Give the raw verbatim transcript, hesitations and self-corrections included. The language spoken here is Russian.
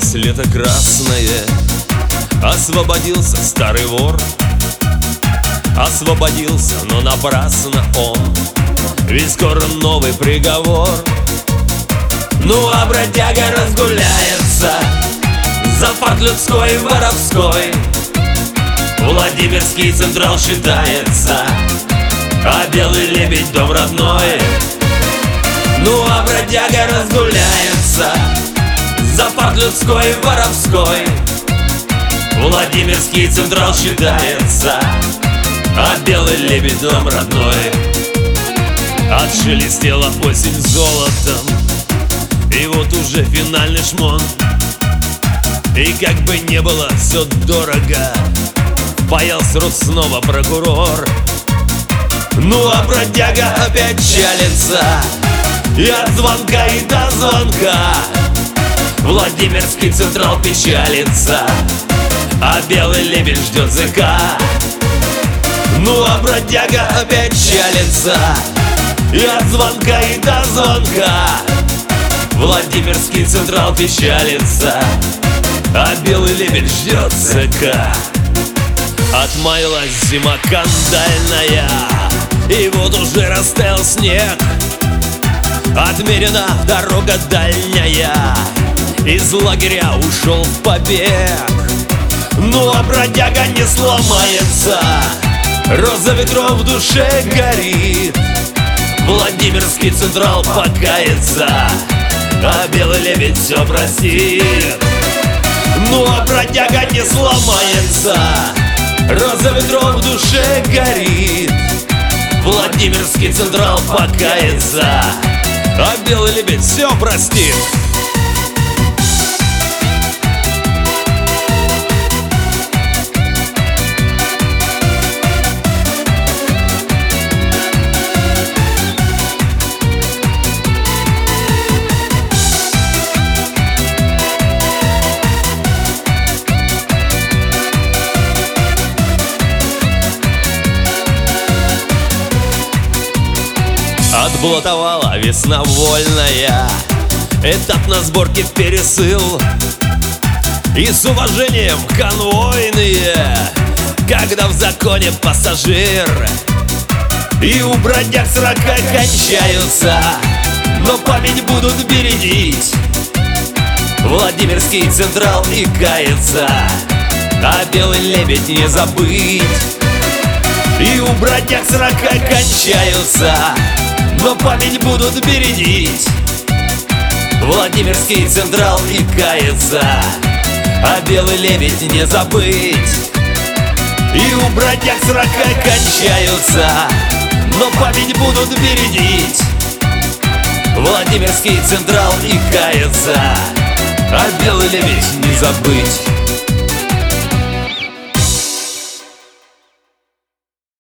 Кончилось лето красное, освободился старый вор. Освободился, но напрасно он, ведь скоро новый приговор. Ну а бродяга разгуляется за фарт людской и воровской. Владимирский Централ считается, а Белый Лебедь дом родной. Ну а бродяга разгуляется за фарт людской и воровской. Владимирский Централ считается, а Белый Лебедь дом родной. Отшелестела осень золотом, и вот уже финальный шмон. И как бы не было все дорого, паял срок снова прокурор. Ну а бродяга опять чалится, и от звонка и до звонка. Владимирский Централ печалится, а Белый Лебедь ждет зэка. Ну а бродяга опять чалится, и от звонка и до звонка. Владимирский Централ печалится, а Белый Лебедь ждет зэка. Отмаялась зима кандальная, и вот уже растаял снег. Отмерена дорога дальняя, из лагеря ушел в побег. Ну а бродяга не сломается, роза ветров в душе горит. Владимирский Централ покается, а Белый Лебедь все простит. Ну а бродяга не сломается, роза ветров в душе горит. Владимирский Централ покается, а Белый Лебедь все простит. Отблатовала весна вольная, этап на сборке пересыл. И с уважением конвойные, когда в законе пассажир. И у бродяг срока кончаются, но память будут бередить. Владимирский Централ и кается, а Белый Лебедь не забыть. И у бродяг срока кончаются, но память будут бередить. Владимирский Централ и кается, а Белый Лебедь не забыть. И у бродяг срока кончаются, но память будут бередить. Владимирский Централ и кается, а Белый Лебедь не забыть.